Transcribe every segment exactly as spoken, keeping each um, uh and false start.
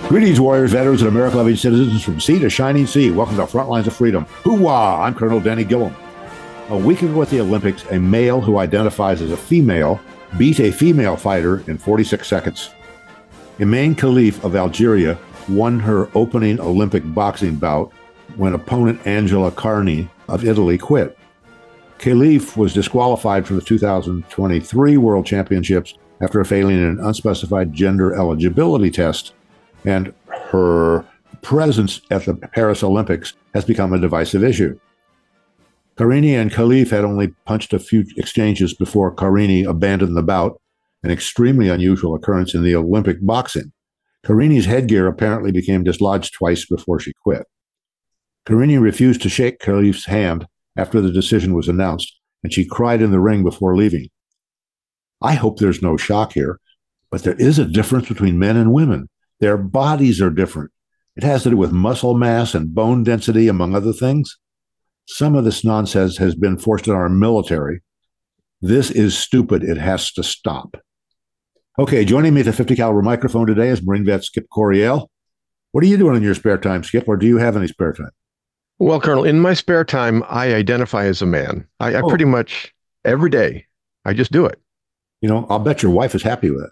Greetings, warriors, veterans, and America-loving citizens from sea to shining sea. Welcome to Frontlines of Freedom. Hoo-wah! I'm Colonel Danny Gillum. A week ago at the Olympics, a male who identifies as a female beat a female fighter in forty-six seconds. Iman Khalif of Algeria won her opening Olympic boxing bout when opponent Angela Carney of Italy quit. Khalif was disqualified from the two thousand twenty-three World Championships after failing an unspecified gender eligibility test, and her presence at the Paris Olympics has become a divisive issue. Carini and Khalif had only punched a few exchanges before Carini abandoned the bout, an extremely unusual occurrence in the Olympic boxing. Carini's headgear apparently became dislodged twice before she quit. Carini refused to shake Khalif's hand after the decision was announced, and she cried in the ring before leaving. I hope there's no shock here, but there is a difference between men and women. Their bodies are different. It has to do with muscle mass and bone density, among other things. Some of this nonsense has been forced on our military. This is stupid. It has to stop. Okay, joining me at the fifty caliber microphone today is Marine vet Skip Coryell. What are you doing in your spare time, Skip, or do you have any spare time? Well, Colonel, in my spare time, I identify as a man. I, I oh. pretty much, every day, I just do it. You know, I'll bet your wife is happy with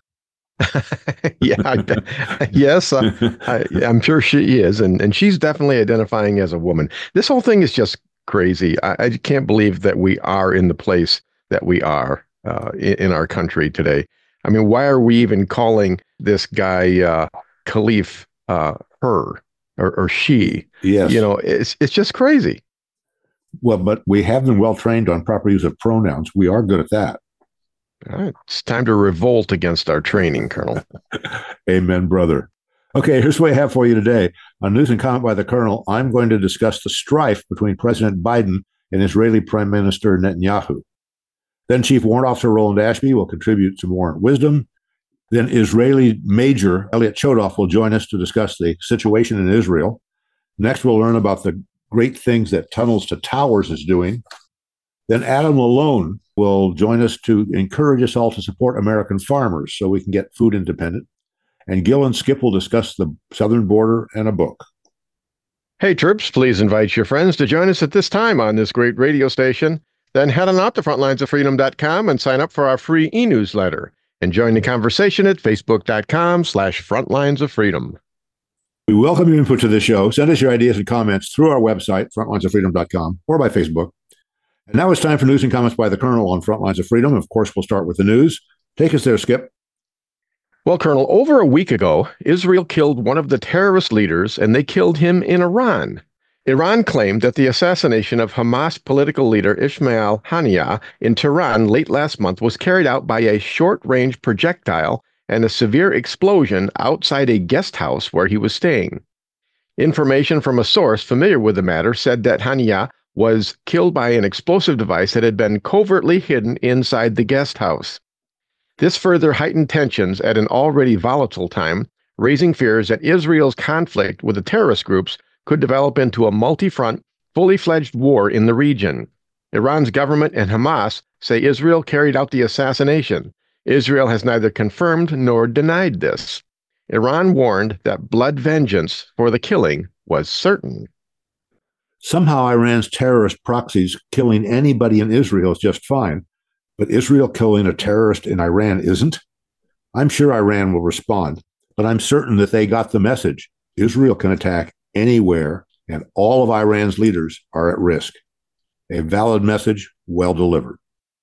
it. yeah, I, yes, uh, I, I'm sure she is, and, and she's definitely identifying as a woman. This whole thing is just crazy. I, I can't believe that we are in the place that we are uh, in, in our country today. I mean, why are we even calling this guy uh, Khalif uh, her or, or she? Yes. You know, it's it's just crazy. Well, but we have been well trained on proper use of pronouns. We are good at that. All right. It's time to revolt against our training, Colonel. Amen, brother. Okay, here's what I have for you today. On News and Comment by the Colonel, I'm going to discuss the strife between President Biden and Israeli Prime Minister Netanyahu. Then Chief Warrant Officer Roland Ashby will contribute some warrant wisdom. Then Israeli Major Elliot Chodoff will join us to discuss the situation in Israel. Next, we'll learn about the great things that Tunnels to Towers is doing. Then Adam Malone will join us to encourage us all to support American farmers so we can get food independent. And Gil and Skip will discuss the southern border and a book. Hey, troops, please invite your friends to join us at this time on this great radio station. Then head on out to frontlines of freedom dot com and sign up for our free e-newsletter. And join the conversation at facebook.com slash frontlines of freedom. We welcome your input to the show. Send us your ideas and comments through our website, frontlines of freedom dot com, or by Facebook. And now it's time for news and comments by the Colonel on Frontlines of Freedom. Of course, we'll start with the news. Take us there, Skip. Well, Colonel, over a week ago, Israel killed one of the terrorist leaders, and they killed him in Iran. Iran claimed that the assassination of Hamas political leader Ismail Haniyeh in Tehran late last month was carried out by a short-range projectile and a severe explosion outside a guest house where he was staying. Information from a source familiar with the matter said that Haniyeh was killed by an explosive device that had been covertly hidden inside the guest house. This further heightened tensions at an already volatile time, raising fears that Israel's conflict with the terrorist groups could develop into a multi-front, fully fledged war in the region. Iran's government and Hamas say Israel carried out the assassination. Israel has neither confirmed nor denied this. Iran warned that blood vengeance for the killing was certain. Somehow Iran's terrorist proxies killing anybody in Israel is just fine, but Israel killing a terrorist in Iran isn't? I'm sure Iran will respond, but I'm certain that they got the message. Israel can attack anywhere, and all of Iran's leaders are at risk. A valid message, well delivered.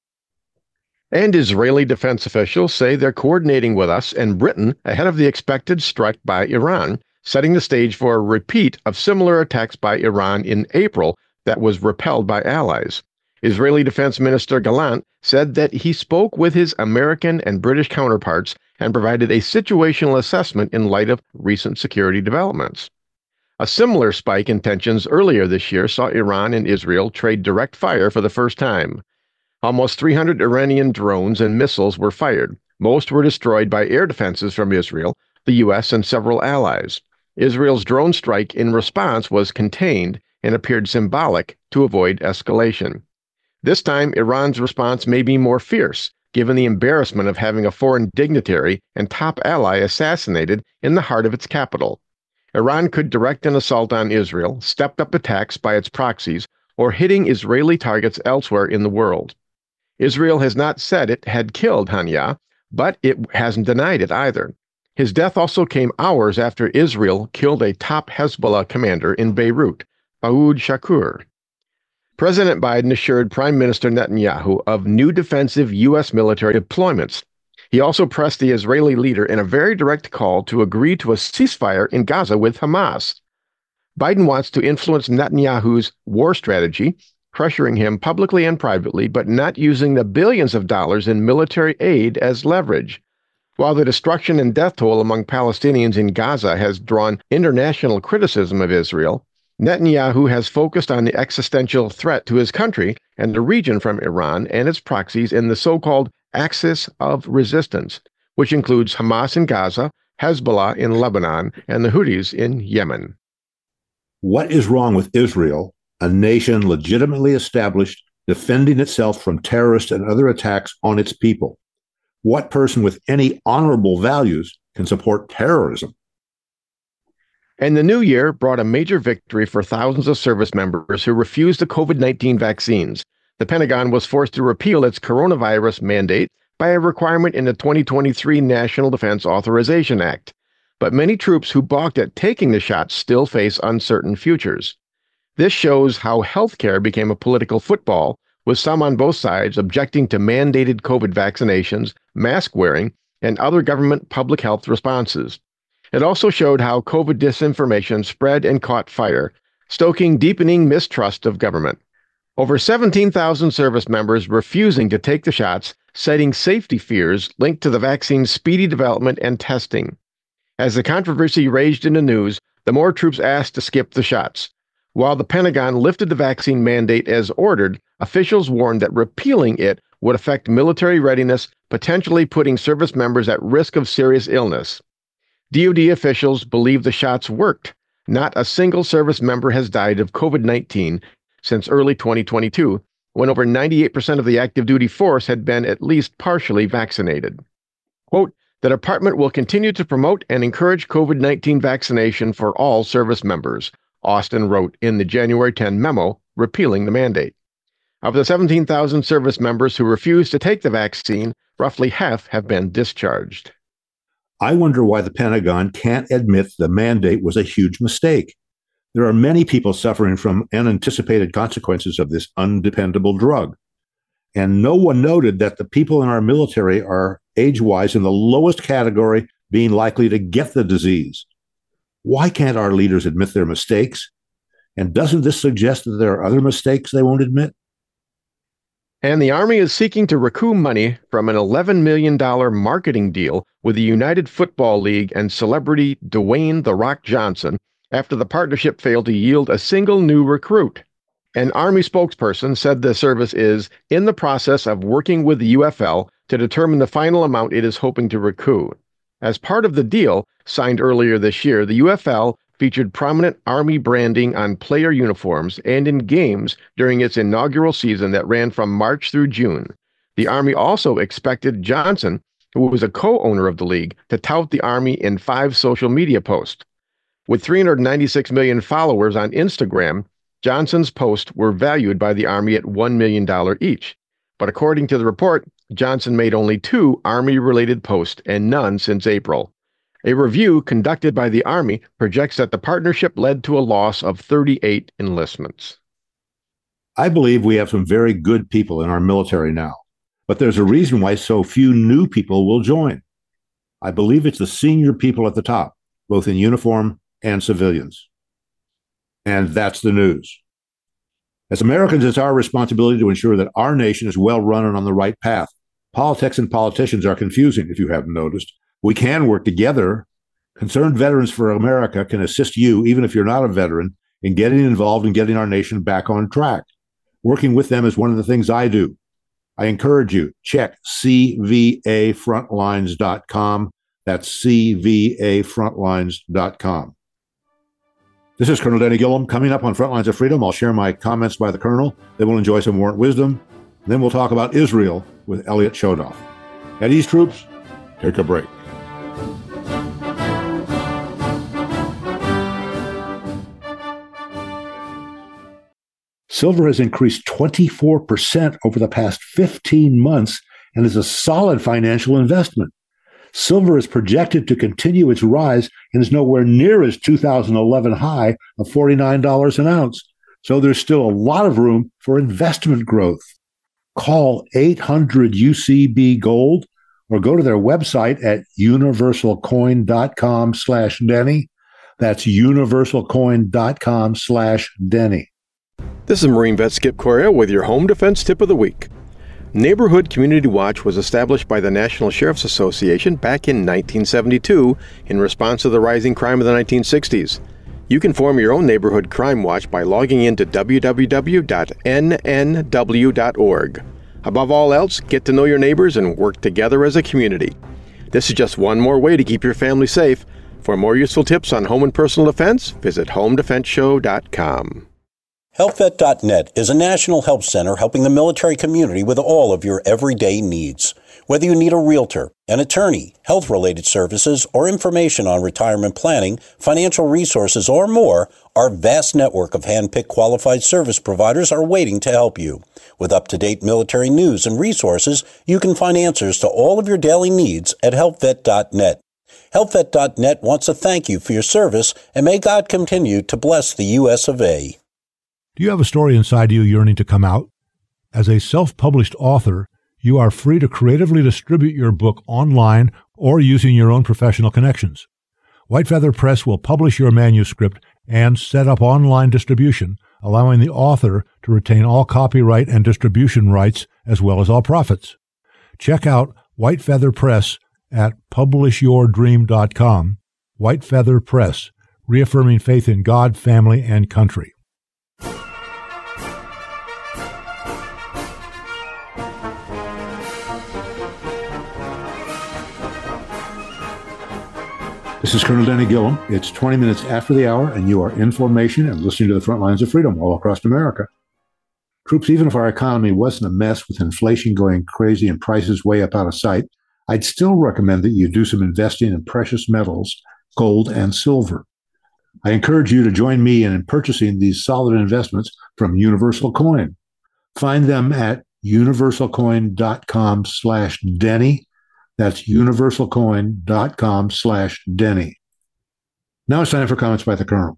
And Israeli defense officials say they're coordinating with us and Britain ahead of the expected strike by Iran, setting the stage for a repeat of similar attacks by Iran in April that was repelled by allies. Israeli Defense Minister Gallant said that he spoke with his American and British counterparts and provided a situational assessment in light of recent security developments. A similar spike in tensions earlier this year saw Iran and Israel trade direct fire for the first time. Almost three hundred Iranian drones and missiles were fired. Most were destroyed by air defenses from Israel, the U S, and several allies. Israel's drone strike in response was contained and appeared symbolic to avoid escalation. This time, Iran's response may be more fierce. given the embarrassment of having a foreign dignitary and top ally assassinated in the heart of its capital. Iran could direct an assault on Israel, stepped up attacks by its proxies, or hitting Israeli targets elsewhere in the world. Israel has not said it had killed Haniyeh, but it hasn't denied it either. His death also came hours after Israel killed a top Hezbollah commander in Beirut, Fouad Shakur. President Biden assured Prime Minister Netanyahu of new defensive U S military deployments. He also pressed the Israeli leader in a very direct call to agree to a ceasefire in Gaza with Hamas. Biden wants to influence Netanyahu's war strategy, pressuring him publicly and privately, but not using the billions of dollars in military aid as leverage. While the destruction and death toll among Palestinians in Gaza has drawn international criticism of Israel, Netanyahu has focused on the existential threat to his country and the region from Iran and its proxies in the so-called Axis of Resistance, which includes Hamas in Gaza, Hezbollah in Lebanon, and the Houthis in Yemen. What is wrong with Israel, a nation legitimately established, defending itself from terrorists and other attacks on its people? What person with any honorable values can support terrorism? And the new year brought a major victory for thousands of service members who refused the COVID nineteen vaccines. The Pentagon was forced to repeal its coronavirus mandate by a requirement in the twenty twenty-three National Defense Authorization Act. But many troops who balked at taking the shots still face uncertain futures. This shows how healthcare became a political football, with some on both sides objecting to mandated COVID vaccinations, mask wearing, and other government public health responses. It also showed how COVID disinformation spread and caught fire, stoking deepening mistrust of government. Over seventeen thousand service members refusing to take the shots, citing safety fears linked to the vaccine's speedy development and testing. As the controversy raged in the news, the more troops asked to skip the shots. While the Pentagon lifted the vaccine mandate as ordered, officials warned that repealing it would affect military readiness, potentially putting service members at risk of serious illness. D O D officials believe the shots worked. Not a single service member has died of COVID nineteen since early twenty twenty-two, when over ninety-eight percent of the active duty force had been at least partially vaccinated. Quote, "The department will continue to promote and encourage COVID nineteen vaccination for all service members," Austin wrote in the January tenth memo repealing the mandate. Of the seventeen thousand service members who refused to take the vaccine, roughly half have been discharged. I wonder why the Pentagon can't admit the mandate was a huge mistake. There are many people suffering from unanticipated consequences of this undependable drug. And no one noted that the people in our military are age-wise in the lowest category, being likely to get the disease. Why can't our leaders admit their mistakes? And doesn't this suggest that there are other mistakes they won't admit? And the Army is seeking to recoup money from an eleven million dollars marketing deal with the United Football League and celebrity Dwayne "The Rock" Johnson after the partnership failed to yield a single new recruit. An Army spokesperson said the service is in the process of working with the U F L to determine the final amount it is hoping to recoup. As part of the deal, signed earlier this year, the U F L featured prominent Army branding on player uniforms and in games during its inaugural season that ran from March through June. The Army also expected Johnson, who was a co-owner of the league, to tout the Army in five social media posts. With three hundred ninety-six million followers on Instagram, Johnson's posts were valued by the Army at one million dollars each. But according to the report, Johnson made only two Army-related posts and none since April. A review conducted by the Army projects that the partnership led to a loss of thirty-eight enlistments. I believe we have some very good people in our military now, but there's a reason why so few new people will join. I believe it's the senior people at the top, both in uniform and civilians. And that's the news. As Americans, it's our responsibility to ensure that our nation is well run and on the right path. Politics and politicians are confusing, if you haven't noticed. We can work together. Concerned Veterans for America can assist you, even if you're not a veteran, in getting involved and getting our nation back on track. Working with them is one of the things I do. I encourage you, check C V A frontlines dot com. That's C V A frontlines dot com. This is Colonel Denny Gillum. Coming up on Frontlines of Freedom, I'll share my comments by the Colonel. Then we'll enjoy some warrant wisdom. Then we'll talk about Israel with Elliot Chodoff. At East Troops, take a break. Silver has increased twenty-four percent over the past fifteen months and is a solid financial investment. Silver is projected to continue its rise and is nowhere near its two thousand eleven high of forty-nine dollars an ounce. So there's still a lot of room for investment growth. Call eight hundred U C B Gold or go to their website at universalcoin.com slash Denny. That's universalcoin.com slash Denny. This is Marine Vet Skip Correa with your Home Defense Tip of the Week. Neighborhood Community Watch was established by the National Sheriff's Association back in nineteen seventy-two in response to the rising crime of the nineteen sixties. You can form your own neighborhood crime watch by logging into w w w dot n n w dot org. Above all else, get to know your neighbors and work together as a community. This is just one more way to keep your family safe. For more useful tips on home and personal defense, visit home defense show dot com. health vet dot net is a national help center helping the military community with all of your everyday needs. Whether you need a realtor, an attorney, health-related services, or information on retirement planning, financial resources, or more, our vast network of hand-picked qualified service providers are waiting to help you. With up-to-date military news and resources, you can find answers to all of your daily needs at health vet dot net. health vet dot net wants to thank you for your service, and may God continue to bless the U S of A. Do you have a story inside you yearning to come out? As a self-published author, you are free to creatively distribute your book online or using your own professional connections. White Feather Press will publish your manuscript and set up online distribution, allowing the author to retain all copyright and distribution rights as well as all profits. Check out White Feather Press at publish your dream dot com. White Feather Press, reaffirming faith in God, family, and country. This is Colonel Denny Gillum. It's twenty minutes after the hour, and you are in formation and listening to the Front Lines of Freedom all across America. Troops, even if our economy wasn't a mess with inflation going crazy and prices way up out of sight, I'd still recommend that you do some investing in precious metals, gold and silver. I encourage you to join me in purchasing these solid investments from Universal Coin. Find them at universalcoin.com slash Denny. That's universalcoin.com slash Denny. Now it's time for comments by the Colonel.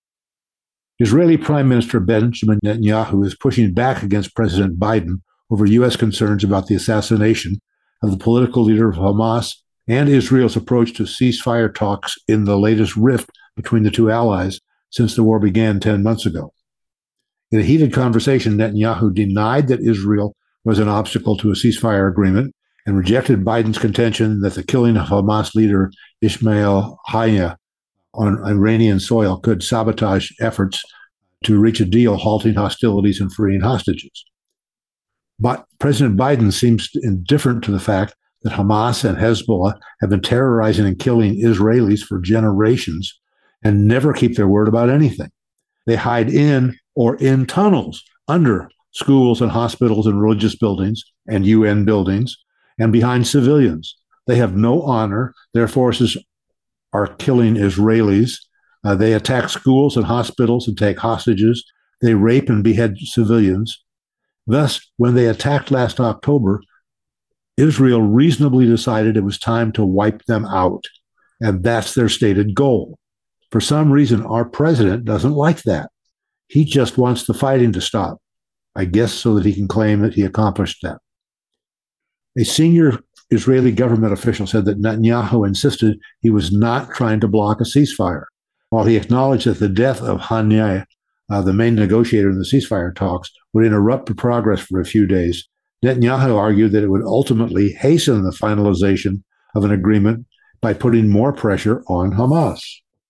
Israeli Prime Minister Benjamin Netanyahu is pushing back against President Biden over U S concerns about the assassination of the political leader of Hamas and Israel's approach to ceasefire talks in the latest rift between the two allies since the war began ten months ago. In a heated conversation, Netanyahu denied that Israel was an obstacle to a ceasefire agreement and rejected Biden's contention that the killing of Hamas leader Ismail Haniyeh on Iranian soil could sabotage efforts to reach a deal halting hostilities and freeing hostages. But President Biden seems indifferent to the fact that Hamas and Hezbollah have been terrorizing and killing Israelis for generations and never keep their word about anything. They hide in or in tunnels under schools and hospitals and religious buildings and U N buildings, and behind civilians. They have no honor. Their forces are killing Israelis. Uh, they attack schools and hospitals and take hostages. They rape and behead civilians. Thus, when they attacked last October, Israel reasonably decided it was time to wipe them out. And that's their stated goal. For some reason, our president doesn't like that. He just wants the fighting to stop, I guess so that he can claim that he accomplished that. A senior Israeli government official said that Netanyahu insisted he was not trying to block a ceasefire. While he acknowledged that the death of Haniyeh, uh, the main negotiator in the ceasefire talks, would interrupt the progress for a few days, Netanyahu argued that it would ultimately hasten the finalization of an agreement by putting more pressure on Hamas.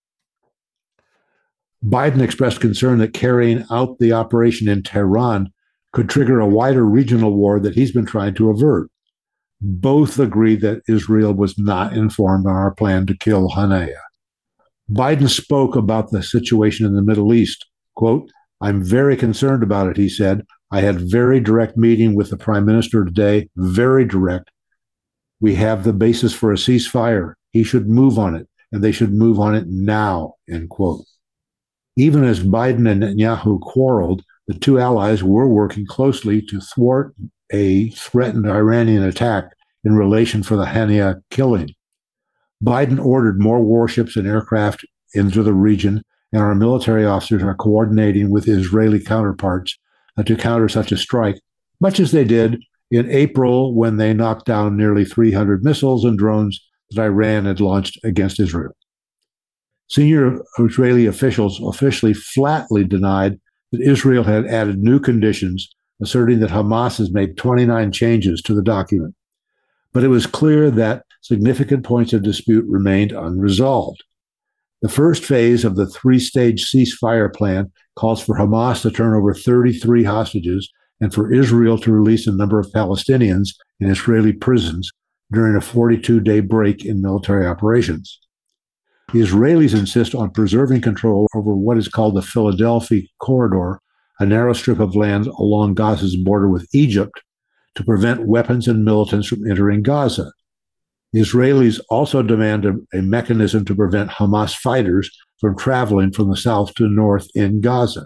Biden expressed concern that carrying out the operation in Tehran could trigger a wider regional war that he's been trying to avert. Both agreed that Israel was not informed on our plan to kill Haniyeh. Biden spoke about the situation in the Middle East. Quote, "I'm very concerned about it," he said. "I had very direct meeting with the prime minister today, very direct. We have the basis for a ceasefire. He should move on it, and they should move on it now, end quote. Even as Biden and Netanyahu quarreled, the two allies were working closely to thwart a threatened Iranian attack in relation for the Hania killing. Biden ordered more warships and aircraft into the region, and our military officers are coordinating with Israeli counterparts uh, to counter such a strike, much as they did in April when they knocked down nearly three hundred missiles and drones that Iran had launched against Israel. Senior Israeli officials officially flatly denied that Israel had added new conditions, asserting that Hamas has made twenty-nine changes to the document. But it was clear that significant points of dispute remained unresolved. The first phase of the three-stage ceasefire plan calls for Hamas to turn over thirty-three hostages and for Israel to release a number of Palestinians in Israeli prisons during a forty-two day break in military operations. The Israelis insist on preserving control over what is called the Philadelphia Corridor, a narrow strip of land along Gaza's border with Egypt, to prevent weapons and militants from entering Gaza. The Israelis also demand a, a mechanism to prevent Hamas fighters from traveling from the south to the north in Gaza.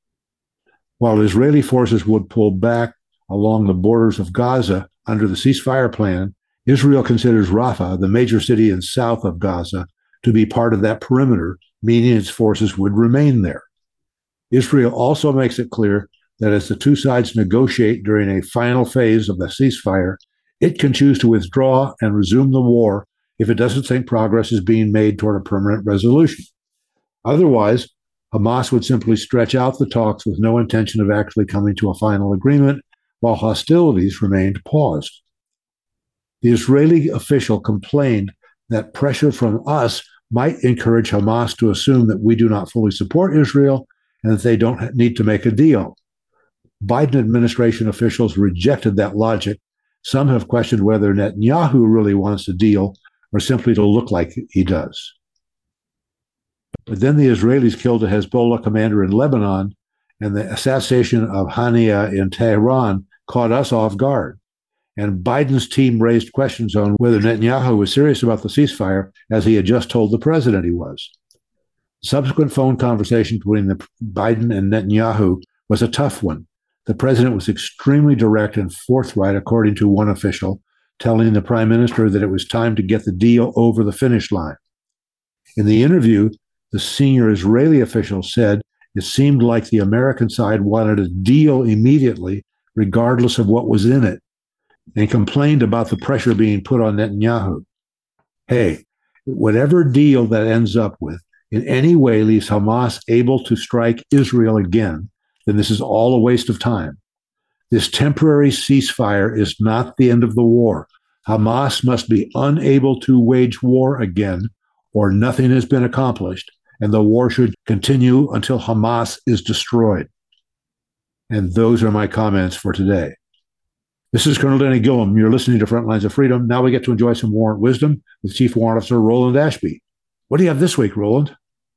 While Israeli forces would pull back along the borders of Gaza under the ceasefire plan, Israel considers Rafah, the major city in south of Gaza, to be part of that perimeter, meaning its forces would remain there. Israel also makes it clear that as the two sides negotiate during a final phase of the ceasefire, it can choose to withdraw and resume the war if it doesn't think progress is being made toward a permanent resolution. Otherwise, Hamas would simply stretch out the talks with no intention of actually coming to a final agreement while hostilities remained paused. The Israeli official complained that pressure from us might encourage Hamas to assume that we do not fully support Israel and that they don't need to make a deal. Biden administration officials rejected that logic. Some have questioned whether Netanyahu really wants a deal or simply to look like he does. But then the Israelis killed a Hezbollah commander in Lebanon, and the assassination of Hania in Tehran caught us off guard. And Biden's team raised questions on whether Netanyahu was serious about the ceasefire, as he had just told the president he was. Subsequent phone conversation between the Biden and Netanyahu was a tough one. The president was extremely direct and forthright, according to one official, telling the prime minister that it was time to get the deal over the finish line. In the interview, the senior Israeli official said it seemed like the American side wanted a deal immediately, regardless of what was in it, and complained about the pressure being put on Netanyahu. Hey, whatever deal that ends up with in any way leaves Hamas able to strike Israel again, then this is all a waste of time. This temporary ceasefire is not the end of the war. Hamas must be unable to wage war again, or nothing has been accomplished, and the war should continue until Hamas is destroyed. And those are my comments for today. This is Colonel Denny Gillum. You're listening to Frontlines of Freedom. Now we get to enjoy some warrant wisdom with Chief Warrant Officer Roland Ashby. What do you have this week, Roland?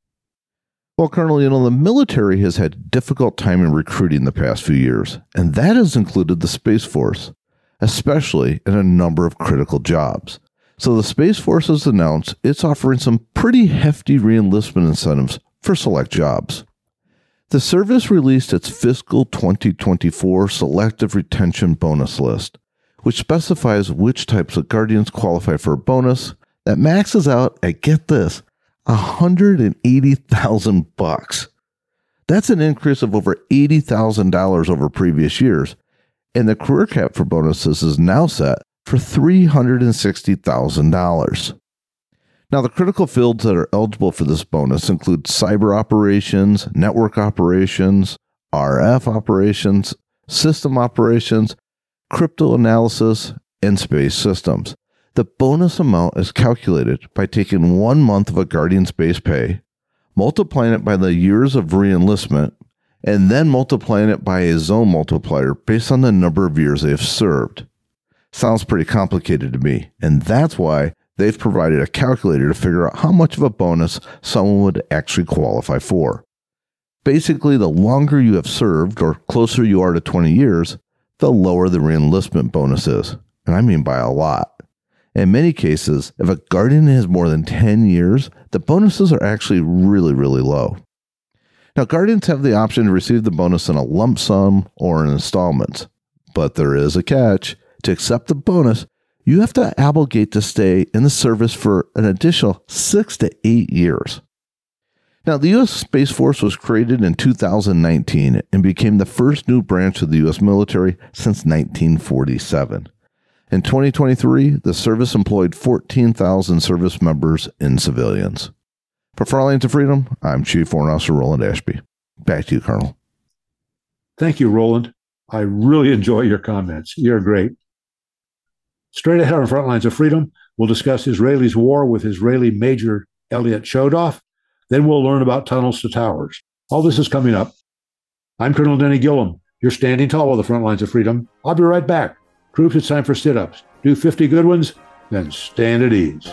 Well, Colonel, you know, the military has had a difficult time in recruiting the past few years, and that has included the Space Force, especially in a number of critical jobs. So the Space Force has announced it's offering some pretty hefty reenlistment incentives for select jobs. The service released its fiscal twenty twenty-four selective retention bonus list, which specifies which types of Guardians qualify for a bonus that maxes out at, get this, one hundred eighty thousand bucks. That's an increase of over eighty thousand dollars over previous years, and the career cap for bonuses is now set for three hundred sixty thousand dollars. Now, the critical fields that are eligible for this bonus include cyber operations, network operations, R F operations, system operations, crypto analysis, and space systems. The bonus amount is calculated by taking one month of a Guardian's base pay, multiplying it by the years of reenlistment, and then multiplying it by a zone multiplier based on the number of years they have served. Sounds pretty complicated to me, and that's why they've provided a calculator to figure out how much of a bonus someone would actually qualify for. Basically, the longer you have served, or closer you are to twenty years, the lower the reenlistment bonus is, and I mean by a lot. In many cases, if a guardian has more than ten years, the bonuses are actually really, really low. Now, guardians have the option to receive the bonus in a lump sum or in installments, but there is a catch. To accept the bonus, you have to obligate to stay in the service for an additional six to eight years. Now, the U S Space Force was created in two thousand nineteen and became the first new branch of the U S military since nineteen forty-seven. In twenty twenty-three, the service employed fourteen thousand service members and civilians. For Frontlines of Freedom, I'm Chief Warrant Officer Roland Ashby. Back to you, Colonel. Thank you, Roland. I really enjoy your comments. You're great. Straight ahead on Frontlines of Freedom, we'll discuss Israelis' war with Israeli Major Elliot Chodoff. Then we'll learn about tunnels to towers. All this is coming up. I'm Colonel Denny Gillum. You're standing tall with the Front Lines of Freedom. I'll be right back. Troops, it's time for sit-ups. Do fifty good ones, then stand at ease.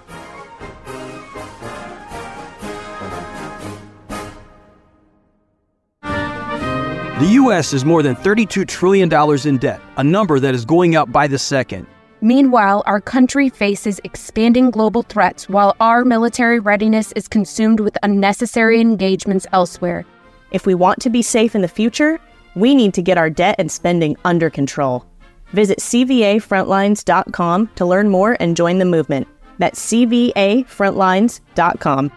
The U S is more than thirty-two trillion dollars in debt, a number that is going up by the second. Meanwhile, our country faces expanding global threats while our military readiness is consumed with unnecessary engagements elsewhere. If we want to be safe in the future, we need to get our debt and spending under control. Visit C V A frontlines dot com to learn more and join the movement. That's C V A frontlines dot com.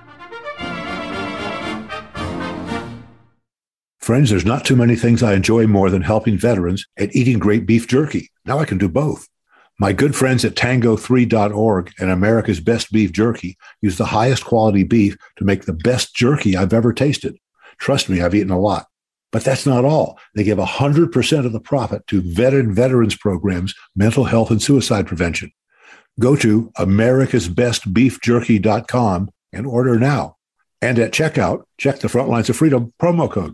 Friends, there's not too many things I enjoy more than helping veterans and eating great beef jerky. Now I can do both. My good friends at tango three dot org and America's Best Beef Jerky use the highest quality beef to make the best jerky I've ever tasted. Trust me, I've eaten a lot. But that's not all. They give one hundred percent of the profit to veteran veterans programs, mental health, and suicide prevention. Go to americas best beef jerky dot com and order now. And at checkout, check the Frontlines of Freedom promo code.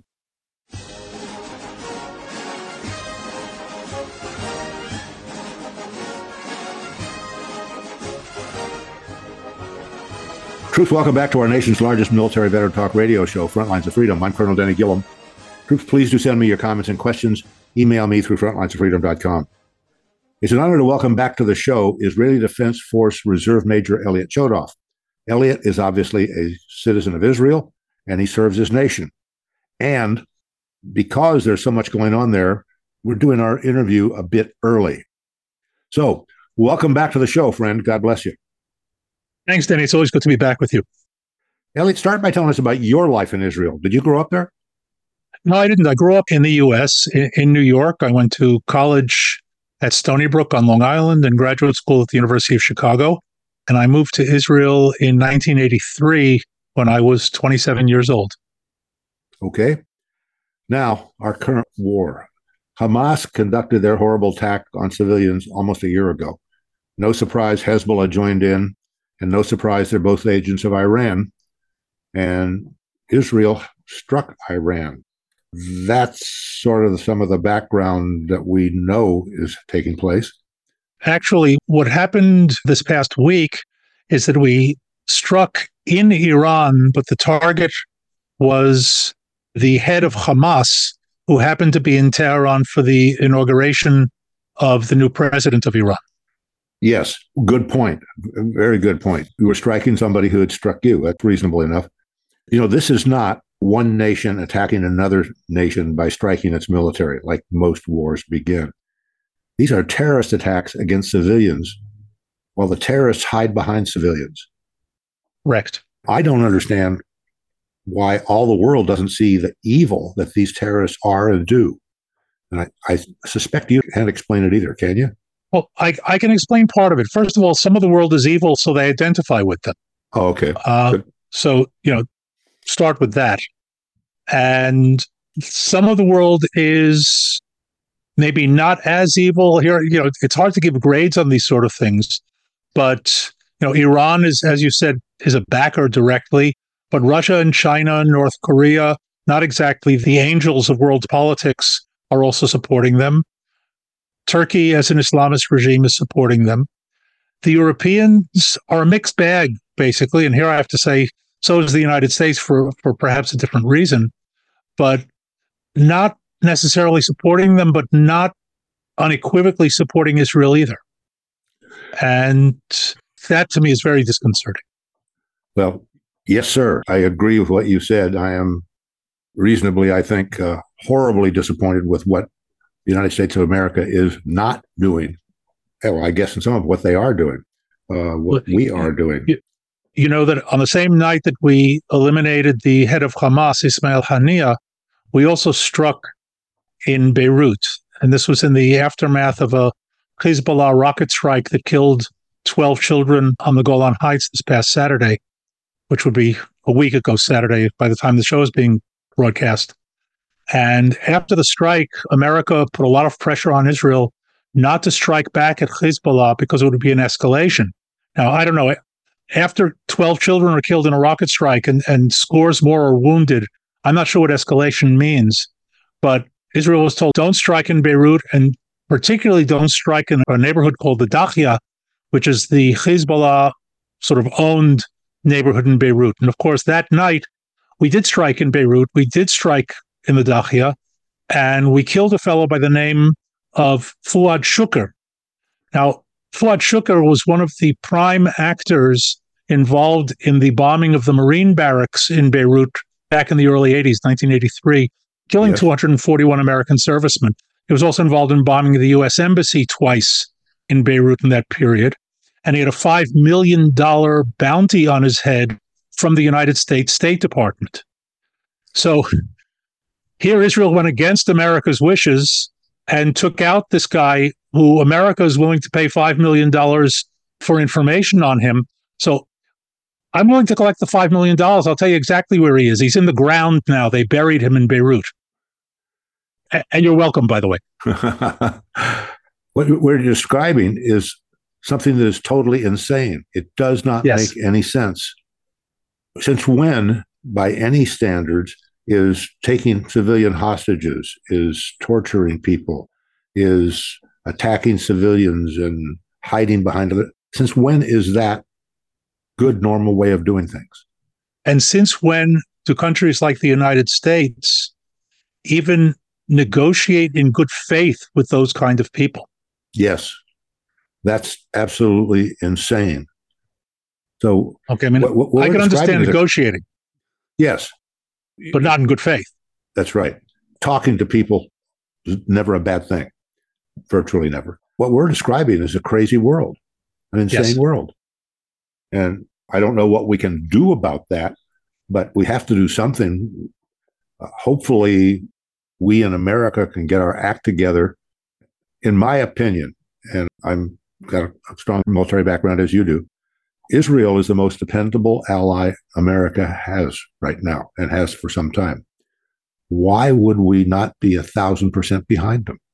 Troops, welcome back to our nation's largest military veteran talk radio show, Frontlines of Freedom. I'm Colonel Denny Gillum. Troops, please do send me your comments and questions. Email me through frontlines of freedom dot com. It's an honor to welcome back to the show Israeli Defense Force Reserve Major Elliot Chodoff. Elliot is obviously a citizen of Israel, and he serves his nation. And because there's so much going on there, we're doing our interview a bit early. So, welcome back to the show, friend. God bless you. Thanks, Denny. It's always good to be back with you. Elliot, start by telling us about your life in Israel. Did you grow up there? No, I didn't. I grew up in the U S, in, in New York. I went to college at Stony Brook on Long Island and graduate school at the University of Chicago. And I moved to Israel in nineteen eighty-three when I was twenty-seven years old. Okay. Now, our current war. Hamas conducted their horrible attack on civilians almost a year ago. No surprise, Hezbollah joined in. And no surprise, they're both agents of Iran. And Israel struck Iran. That's sort of some of the background that we know is taking place. Actually, what happened this past week is that we struck in Iran, but the target was the head of Hamas, who happened to be in Tehran for the inauguration of the new president of Iran. Yes, good point. Very good point. You were striking somebody who had struck you. That's reasonable enough. You know, this is not one nation attacking another nation by striking its military, like most wars begin. These are terrorist attacks against civilians, while the terrorists hide behind civilians. Correct. I don't understand why all the world doesn't see the evil that these terrorists are and do. And I, I suspect you can't explain it either, can you? Well, I, I can explain part of it. First of all, some of the world is evil, so they identify with them. Oh, okay. Uh, so, you know, start with that. And some of the world is maybe not as evil. Here, you know, it's hard to give grades on these sort of things. But, you know, Iran is, as you said, is a backer directly. But Russia and China and North Korea, not exactly the angels of world politics, are also supporting them. Turkey, as an Islamist regime, is supporting them. The Europeans are a mixed bag, basically. And here I have to say, so is the United States for, for perhaps a different reason, but not necessarily supporting them, but not unequivocally supporting Israel either. And that to me is very disconcerting. Well, yes, sir. I agree with what you said. I am reasonably, I think, uh, horribly disappointed with what the United States of America is not doing. Well, I guess in some of what they are doing, uh, what well, we are doing. You, you know that on the same night that we eliminated the head of Hamas, Ismail Haniyeh, we also struck in Beirut. And this was in the aftermath of a Hezbollah rocket strike that killed twelve children on the Golan Heights this past Saturday, which would be a week ago Saturday by the time the show is being broadcast. And after the strike, America put a lot of pressure on Israel not to strike back at Hezbollah because it would be an escalation. Now, I don't know, after twelve children are killed in a rocket strike and, and scores more are wounded, I'm not sure what escalation means, but Israel was told, don't strike in Beirut, and particularly don't strike in a neighborhood called the Dakhia, which is the Hezbollah sort of owned neighborhood in Beirut. And of course, that night, we did strike in Beirut. We did strike in the Dakhia, and we killed a fellow by the name of Fuad Shukr. Now, Fuad Shukr was one of the prime actors involved in the bombing of the Marine barracks in Beirut back in the early eighties, nineteen eighty-three, killing yes. two hundred forty-one American servicemen. He was also involved in bombing the U S Embassy twice in Beirut in that period. And he had a five million dollars bounty on his head from the United States State Department. So here Israel went against America's wishes and took out this guy who America is willing to pay five million dollars for information on him. So I'm willing to collect the five million dollars. I'll tell you exactly where he is. He's in the ground now. They buried him in Beirut. And you're welcome, by the way. What we're describing is something that is totally insane. It does not yes. make any sense. Since when, by any standards, is taking civilian hostages, is torturing people, is attacking civilians and hiding behind it? Since when is that good, normal way of doing things? And since when do countries like the United States even negotiate in good faith with those kind of people? Yes, that's absolutely insane. So, okay, I mean, what, what I can understand negotiating. A, yes, but not in good faith. That's right. Talking to people is never a bad thing. Virtually never. What we're describing is a crazy world, an insane yes. world. And I don't know what we can do about that, but we have to do something. Uh, hopefully, we in America can get our act together. In my opinion, and I'm got a strong military background as you do, Israel is the most dependable ally America has right now and has for some time. Why would we not be a thousand percent behind them?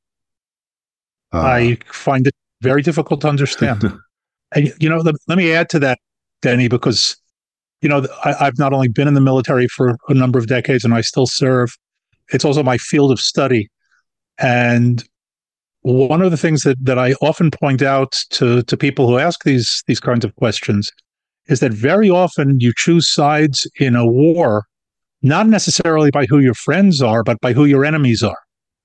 Uh, I find it very difficult to understand. And, you know, let, let me add to that, Denny, because, you know, I, I've not only been in the military for a number of decades and I still serve, it's also my field of study. And one of the things that, that I often point out to, to people who ask these, these kinds of questions is that very often you choose sides in a war, not necessarily by who your friends are, but by who your enemies are.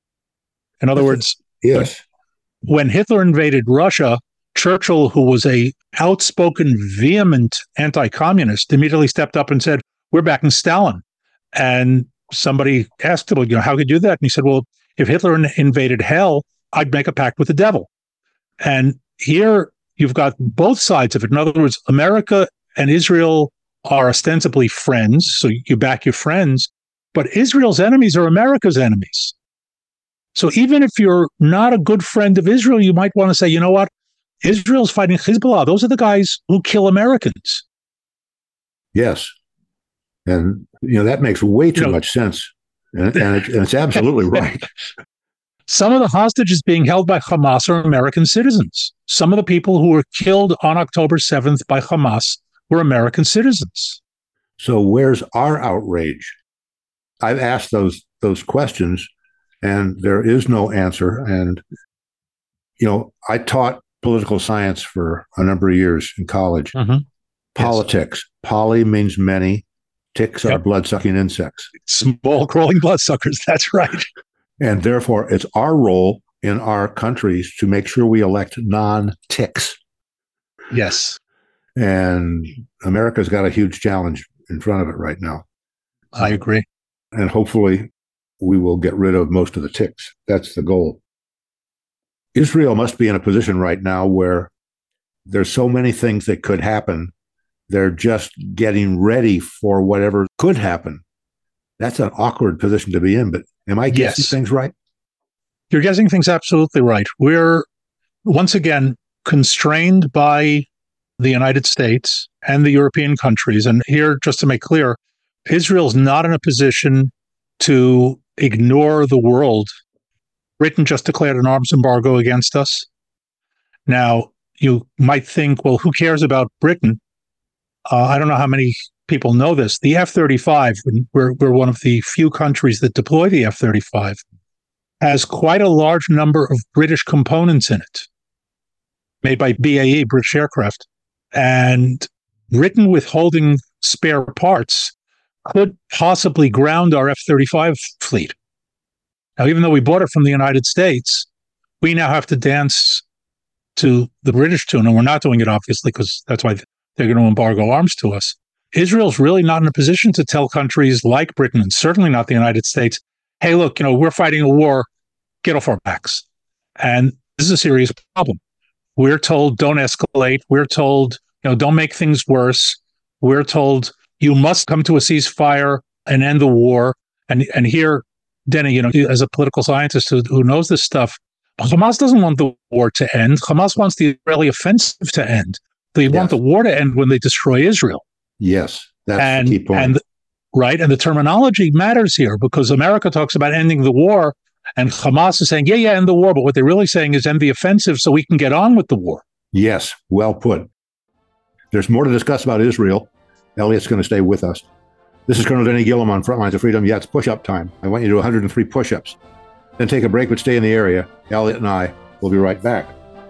In other words, yes. when Hitler invaded Russia, Churchill, who was a outspoken, vehement anti-communist, immediately stepped up and said, "We're backing Stalin." And somebody asked him, you know, how could you do that? And he said, well, if Hitler invaded hell, I'd make a pact with the devil. And here you've got both sides of it. In other words, America and Israel are ostensibly friends, so you back your friends, but Israel's enemies are America's enemies. So even if you're not a good friend of Israel, you might want to say, you know what? Israel's fighting Hezbollah. Those are the guys who kill Americans. Yes. And, you know, that makes way too you know, much sense. And, and, it, and it's absolutely right. Some of the hostages being held by Hamas are American citizens. Some of the people who were killed on October seventh by Hamas were American citizens. So where's our outrage? I've asked those those questions, and there is no answer. And, you know, I taught political science for a number of years in college. Mm-hmm. Politics. Yes. Poly means many. Ticks yep. are blood-sucking insects. Small crawling bloodsuckers. That's right. And therefore, it's our role in our countries to make sure we elect non-ticks. Yes. And America's got a huge challenge in front of it right now. I agree. And hopefully we will get rid of most of the ticks. That's the goal. Israel must be in a position right now where there's so many things that could happen. They're just getting ready for whatever could happen. That's an awkward position to be in, but am I guessing Yes. things right? You're guessing things absolutely right. We're, once again, constrained by the United States and the European countries. And here, just to make clear, Israel's not in a position to ignore the world. Britain just declared an arms embargo against us. Now, you might think, well, who cares about Britain? Uh, I don't know how many people know this. The F thirty-five, we're, we're one of the few countries that deploy the F thirty-five, has quite a large number of British components in it, made by B A E, British Aircraft. And Britain withholding spare parts could possibly ground our F thirty-five fleet. Now, even though we bought it from the United States, we now have to dance to the British tune, and we're not doing it, obviously, because that's why they're going to embargo arms to us. Israel's really not in a position to tell countries like Britain, and certainly not the United States, hey, look, you know, we're fighting a war, get off our backs. And this is a serious problem. We're told don't escalate. We're told, you know, don't make things worse. We're told you must come to a ceasefire and end the war. And and here, Denny, you know, as a political scientist who, who knows this stuff, Hamas doesn't want the war to end. Hamas wants the Israeli offensive to end. They yes. want the war to end when they destroy Israel. Yes, that's and, the key point. And, right, and the terminology matters here because America talks about ending the war, and Hamas is saying, yeah, yeah, end the war. But what they're really saying is end the offensive so we can get on with the war. Yes, well put. There's more to discuss about Israel. Elliot's going to stay with us. This is Colonel Denny Gillum on Frontlines of Freedom. Yeah, it's push-up time. I want you to do one hundred three push-ups. Then take a break, but stay in the area. Elliot and I will be right back.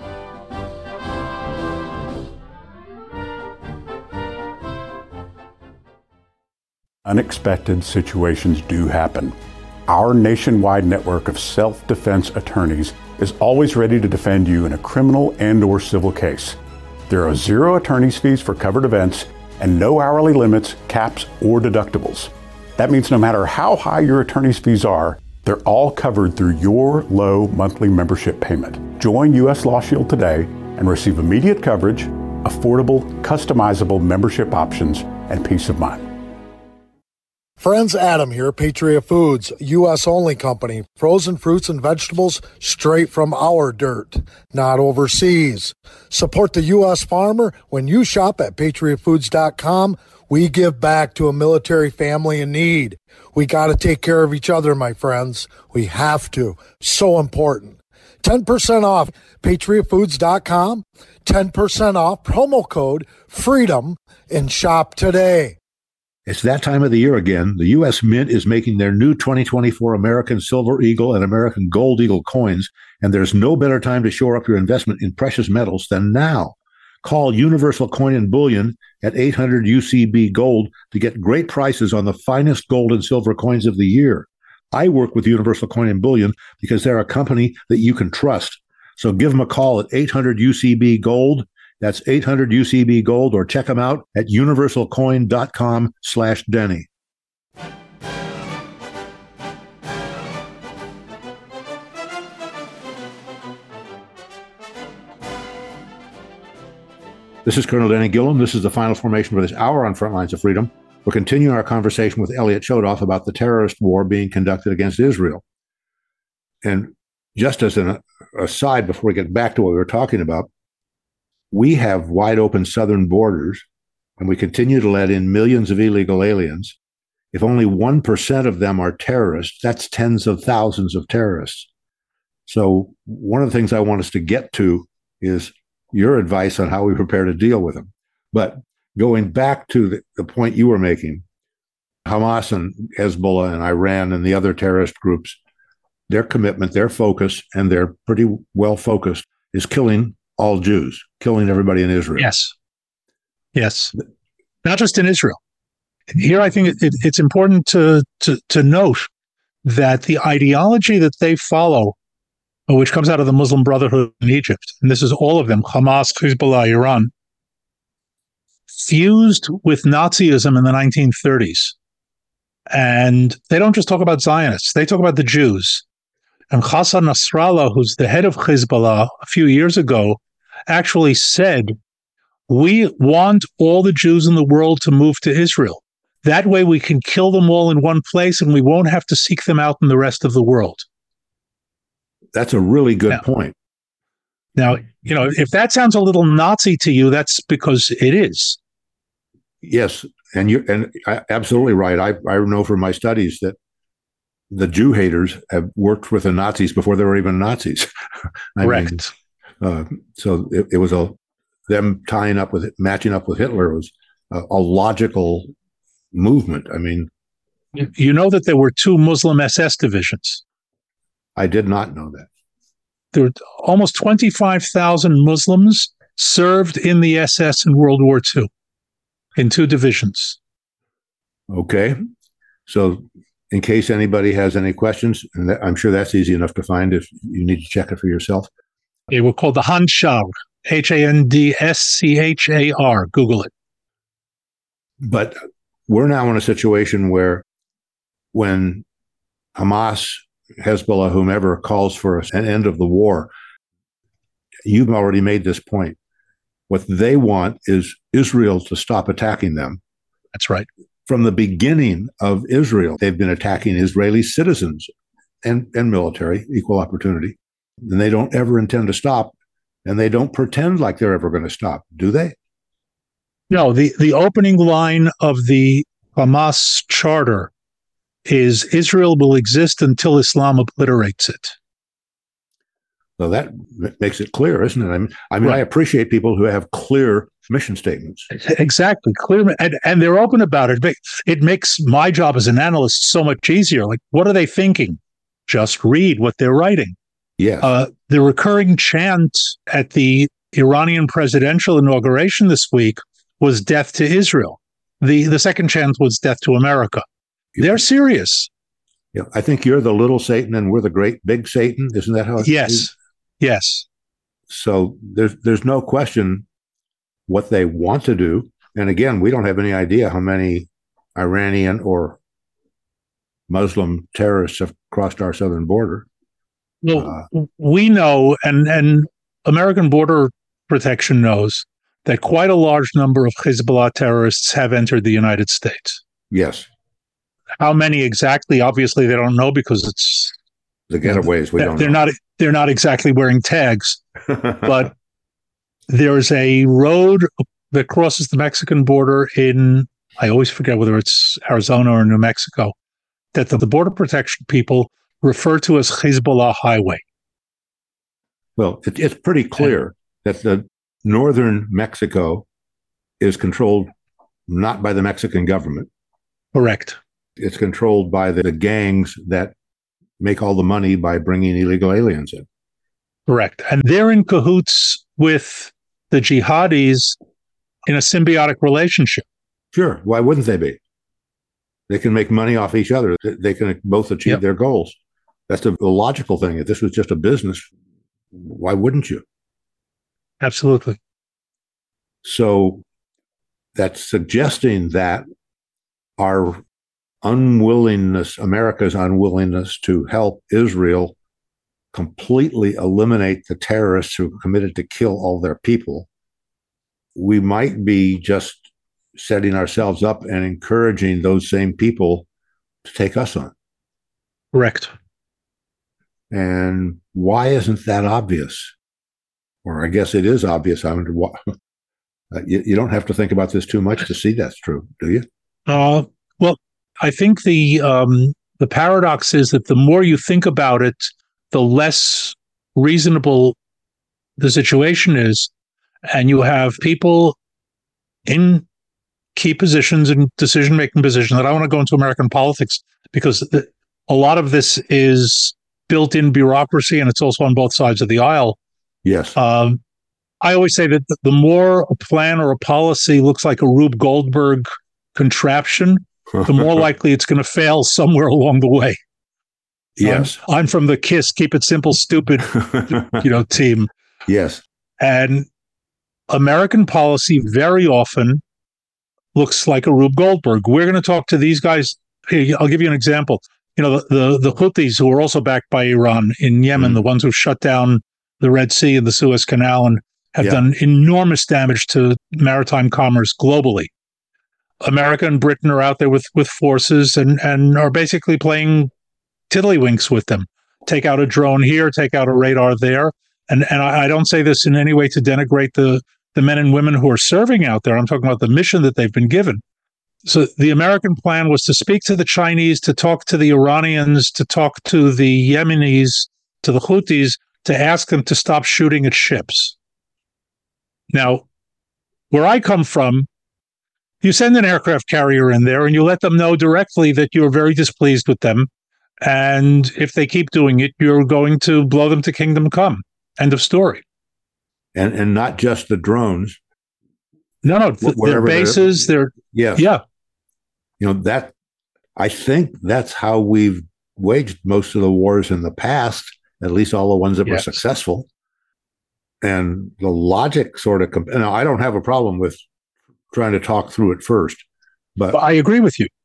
Unexpected situations do happen. Our nationwide network of self-defense attorneys is always ready to defend you in a criminal and or civil case. There are zero attorney's fees for covered events and no hourly limits, caps, or deductibles. That means no matter how high your attorney's fees are, they're all covered through your low monthly membership payment. Join U S Law Shield today and receive immediate coverage, affordable, customizable membership options, and peace of mind. Friends, Adam here, Patriot Foods, U S only company. Frozen fruits and vegetables straight from our dirt, not overseas. Support the U S farmer. When you shop at patriot foods dot com, we give back to a military family in need. We got to take care of each other, my friends. We have to. So important. ten percent off patriot foods dot com, ten percent off, promo code FREEDOM, and shop today. It's that time of the year again. The U S Mint is making their new twenty twenty-four American Silver Eagle and American Gold Eagle coins, and there's no better time to shore up your investment in precious metals than now. Call Universal Coin and Bullion at eight hundred U C B Gold to get great prices on the finest gold and silver coins of the year. I work with Universal Coin and Bullion because they're a company that you can trust. So give them a call at eight hundred U C B Gold. That's eight hundred U C B Gold, or check them out at universal coin dot com slash Denny. This is Colonel Denny Gillum. This is the final formation for this hour on Frontlines of Freedom. We're continuing our conversation with Elliot Chodoff about the terrorist war being conducted against Israel. And just as an aside, before we get back to what we were talking about, we have wide open southern borders, and we continue to let in millions of illegal aliens. If only one percent of them are terrorists, that's tens of thousands of terrorists. So one of the things I want us to get to is your advice on how we prepare to deal with them. But going back to the, the point you were making, Hamas and Hezbollah and Iran and the other terrorist groups, their commitment, their focus, and they're pretty well focused, is killing all Jews, killing everybody in Israel. Yes. Yes. Not just in Israel. Here, I think it, it, it's important to, to, to note that the ideology that they follow, which comes out of the Muslim Brotherhood in Egypt, and this is all of them, Hamas, Hezbollah, Iran, fused with Nazism in the nineteen thirties. And they don't just talk about Zionists, they talk about the Jews. And Hassan Nasrallah, who's the head of Hezbollah a few years ago, actually said, we want all the Jews in the world to move to Israel. That way we can kill them all in one place and we won't have to seek them out in the rest of the world. That's a really good now, point. Now, you know, if that sounds a little Nazi to you, that's because it is. Yes, and you and absolutely right. I, I know from my studies that the Jew haters have worked with the Nazis before they were even Nazis. Correct. Mean, uh, so it, it was a them tying up with it, matching up with Hitler was a, a logical movement. I mean, you know that there were two Muslim S S divisions. I did not know that. There were almost twenty-five thousand Muslims served in the S S in World War Two in two divisions. Okay. So in case anybody has any questions, and I'm sure that's easy enough to find if you need to check it for yourself. They were called the Handschar, H A N D S C H A R. Google it. But we're now in a situation where when Hamas, Hezbollah, whomever calls for an end of the war, you've already made this point. What they want is Israel to stop attacking them. That's right. From the beginning of Israel, they've been attacking Israeli citizens and, and military, equal opportunity. And they don't ever intend to stop. And they don't pretend like they're ever going to stop, do they? No, the, the opening line of the Hamas charter is Israel will exist until Islam obliterates it. So that makes it clear, isn't it? I mean, I, mean, right. I appreciate people who have clear mission statements. Exactly, clear, and, and they're open about it. It makes my job as an analyst so much easier. Like, what are they thinking? Just read what they're writing. Yes. Uh, the recurring chant at the Iranian presidential inauguration this week was death to Israel. The, the second chant was death to America. They're serious. Yeah, I think you're the little Satan and we're the great big Satan. Isn't that how it Yes. is? Yes. So there's there's no question what they want to do. And again, we don't have any idea how many Iranian or Muslim terrorists have crossed our southern border. Well, uh, we know, and, and American Border Protection knows, that quite a large number of Hezbollah terrorists have entered the United States. Yes. How many exactly? Obviously, they don't know because it's the getaways. We don't. They're know. not. They're not exactly wearing tags, but there's a road that crosses the Mexican border in. I always forget whether it's Arizona or New Mexico, that the, the border protection people refer to as Hezbollah Highway. Well, it, it's pretty clear and, that the northern Mexico is controlled not by the Mexican government. Correct. It's controlled by the gangs that make all the money by bringing illegal aliens in. Correct. And they're in cahoots with the jihadis in a symbiotic relationship. Sure. Why wouldn't they be? They can make money off each other. They can both achieve yep. their goals. That's the logical thing. If this was just a business, why wouldn't you? Absolutely. So that's suggesting that our unwillingness, America's unwillingness to help Israel completely eliminate the terrorists who committed to kill all their people, we might be just setting ourselves up and encouraging those same people to take us on. Correct. And why isn't that obvious? Or I guess it is obvious. I wonder why. You, you don't have to think about this too much to see that's true, do you? Uh, well, I think the um, the paradox is that the more you think about it, the less reasonable the situation is. And you have people in key positions and decision-making positions. And I want to go into American politics because the, a lot of this is built-in bureaucracy, and it's also on both sides of the aisle. Yes. Um, I always say that the more a plan or a policy looks like a Rube Goldberg contraption, the more likely it's going to fail somewhere along the way. Yes. Um, I'm from the KISS, Keep It Simple, Stupid, you know, team. Yes. And American policy very often looks like a Rube Goldberg. We're going to talk to these guys. Here, I'll give you an example. You know, the, the, the Houthis, who are also backed by Iran in Yemen, mm. the ones who shut down the Red Sea and the Suez Canal and have yeah. done enormous damage to maritime commerce globally. America and Britain are out there with, with forces and, and are basically playing tiddlywinks with them. Take out a drone here, take out a radar there. And and I, I don't say this in any way to denigrate the, the men and women who are serving out there. I'm talking about the mission that they've been given. So the American plan was to speak to the Chinese, to talk to the Iranians, to talk to the Yemenis, to the Houthis, to ask them to stop shooting at ships. Now, where I come from, you send an aircraft carrier in there and you let them know directly that you're very displeased with them. And if they keep doing it, you're going to blow them to kingdom come. End of story. And and not just the drones. No, no, th- their bases, their yes. yeah. You know, that I think that's how we've waged most of the wars in the past, at least all the ones that yes. were successful. And the logic sort of, comp- now I don't have a problem with trying to talk through it first, but, but I agree with you.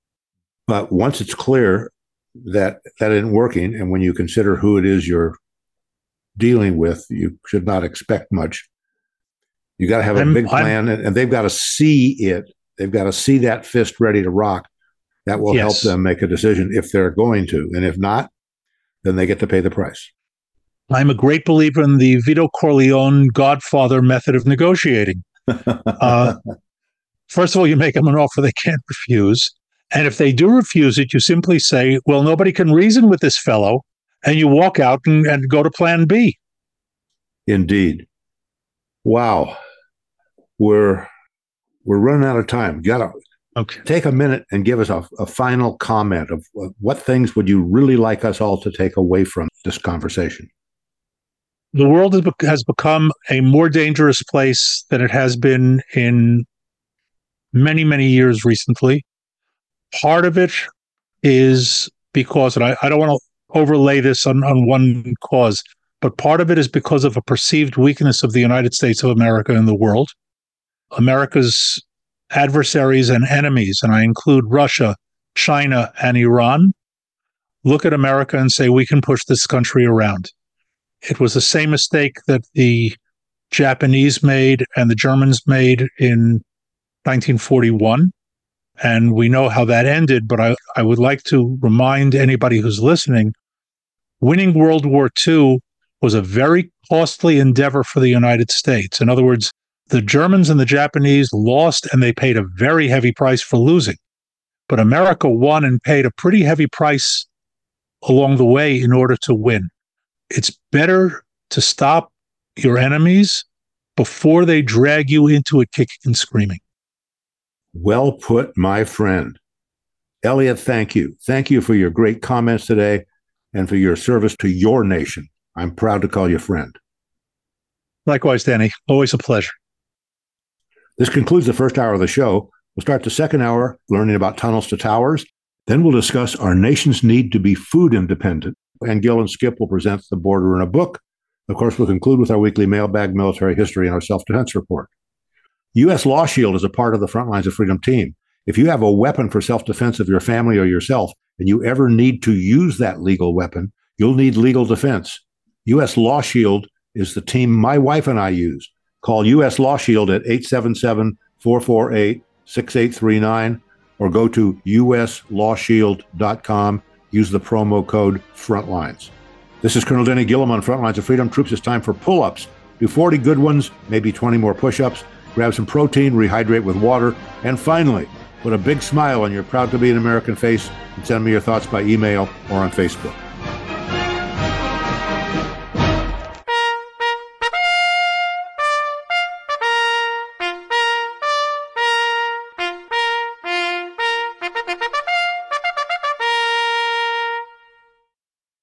But once it's clear that that isn't working, and when you consider who it is you're dealing with, you should not expect much. You got to have a I'm, big plan, and, and they've got to see it. They've got to see that fist ready to rock. That will yes. help them make a decision if they're going to, and if not, then they get to pay the price. I'm a great believer in the Vito Corleone Godfather method of negotiating. Uh, first of all, you make them an offer they can't refuse. And if they do refuse it, you simply say, well, nobody can reason with this fellow. And you walk out and, and go to plan B. Indeed. Wow. We're we're running out of time. Got to okay. take a minute and give us a, a final comment of what things would you really like us all to take away from this conversation? The world has become a more dangerous place than it has been in many, many years recently. Part of it is because, and I, I don't want to overlay this on, on one cause, but part of it is because of a perceived weakness of the United States of America in the world. America's adversaries and enemies, and I include Russia, China, and Iran, look at America and say, we can push this country around. It was the same mistake that the Japanese made and the Germans made in nineteen forty-one. And we know how that ended, but I, I would like to remind anybody who's listening, winning World War Two was a very costly endeavor for the United States. In other words, the Germans and the Japanese lost, and they paid a very heavy price for losing. But America won and paid a pretty heavy price along the way in order to win. It's better to stop your enemies before they drag you into it kicking and screaming. Well put, my friend. Elliot, thank you. Thank you for your great comments today and for your service to your nation. I'm proud to call you friend. Likewise, Danny. Always a pleasure. This concludes the first hour of the show. We'll start the second hour learning about tunnels to towers. Then we'll discuss our nation's need to be food independent. And Gil and Skip will present The Border in a Book. Of course, we'll conclude with our weekly mailbag military history and our self-defense report. U S Law Shield is a part of the Frontlines of Freedom team. If you have a weapon for self-defense of your family or yourself, and you ever need to use that legal weapon, you'll need legal defense. U S Law Shield is the team my wife and I use. Call U S Law Shield at eight seven seven, four four eight, six eight three nine or go to U S law shield dot com. Use the promo code FRONTLINES. This is Colonel Denny Gillum on Frontlines of Freedom. Troops, it's time for pull-ups. Do forty good ones, maybe twenty more push-ups. Grab some protein, rehydrate with water, and finally, put a big smile on your proud-to-be-an-American face and send me your thoughts by email or on Facebook.